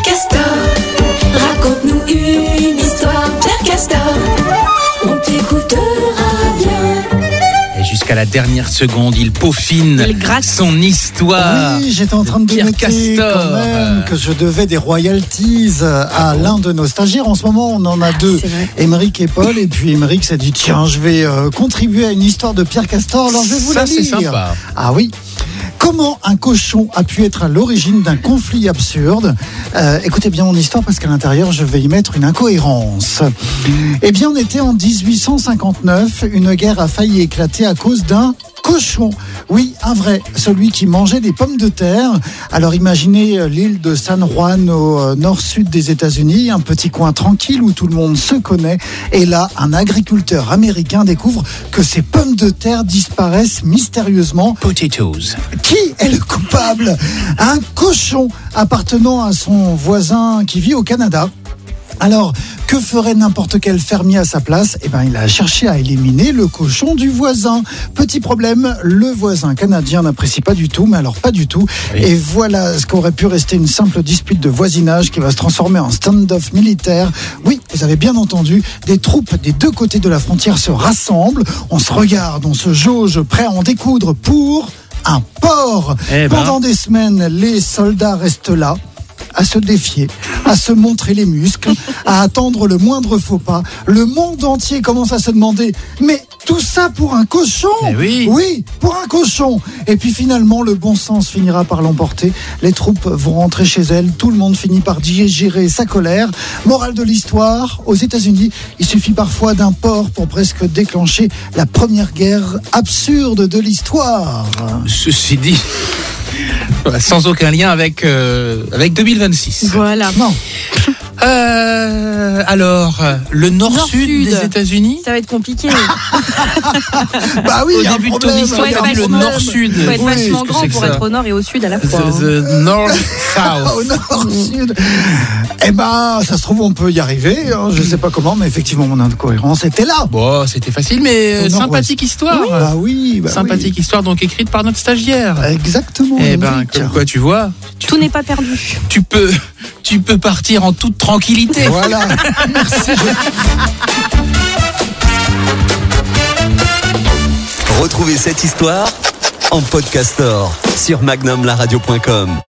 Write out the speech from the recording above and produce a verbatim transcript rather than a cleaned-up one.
Castor, raconte-nous une histoire. Pierre Castor, on t'écoutera bien. Et jusqu'à la dernière seconde, il peaufine Il gratte. son histoire. Oui, j'étais en train de Pierre noter Castor. quand même que je devais des royalties à l'un de nos stagiaires. En ce moment, on en a deux, c'est vrai. Émeric et Paul. Et puis Émeric s'est dit, tiens, je vais euh, contribuer à une histoire de Pierre Castor. Alors je vais vous Ça, la c'est lire. sympa. Ah oui. Comment un cochon a pu être à l'origine d'un conflit absurde ? Euh, Écoutez bien mon histoire parce qu'à l'intérieur, je vais y mettre une incohérence. Eh bien, on était en dix-huit cent cinquante-neuf. Une guerre a failli éclater à cause d'un cochon. Oui, un vrai, celui qui mangeait des pommes de terre. Alors imaginez euh, l'île de San Juan au euh, nord-sud des États-Unis, un petit coin tranquille où tout le monde se connaît. Et là, un agriculteur américain découvre que ces pommes de terre disparaissent mystérieusement. Potatoes. Qui est le coupable ? Un cochon appartenant à son voisin qui vit au Canada. Alors, que ferait n'importe quel fermier à sa place ? Eh ben, il a cherché à éliminer le cochon du voisin. Petit problème, le voisin canadien n'apprécie pas du tout, mais alors pas du tout. Oui. Et voilà ce qu'aurait pu rester une simple dispute de voisinage qui va se transformer en stand-off militaire. Oui, vous avez bien entendu, des troupes des deux côtés de la frontière se rassemblent, on se regarde, on se jauge, prêt à en découdre pour un porc. Eh ben. Pendant des semaines, les soldats restent là, à se défier, à se montrer les muscles, à attendre le moindre faux pas. Le monde entier commence à se demander, mais tout ça pour un cochon ? Eh oui. Oui, pour un cochon. Et puis finalement, le bon sens finira par l'emporter. Les troupes vont rentrer chez elles. Tout le monde finit par digérer sa colère. Morale de l'histoire, aux États-Unis, il suffit parfois d'un porc pour presque déclencher la première guerre absurde de l'histoire. Ceci dit, sans aucun lien avec, euh, avec deux mille vingt-six. Voilà. Non. Euh, alors, le nord-sud Nord-sud. des États-Unis. Ça va être compliqué. Bah oui, Au il y a un début de ton problème, histoire, il y a t'as un dit le problème. nord-sud. Il faut être Oui, vachement qu'est-ce que grand c'est que pour ça être au nord et au sud à la fois. hein. The, the North South. Au nord-sud. Eh ben, ça se trouve, on peut y arriver. hein. Je sais pas comment, mais effectivement, mon incohérence était là. Bon, c'était facile, mais euh, Au nord-ouest. sympathique histoire. Bah oui, bah Sympathique histoire, donc écrite par notre stagiaire. oui. Exactement. Eh ben, Émeric. comme quoi, tu vois, tu, Tout n'est pas perdu. tu peux, tu peux partir en toute tranquillité. Voilà. Merci. Retrouvez cette histoire en podcastor sur magnum la radio point com.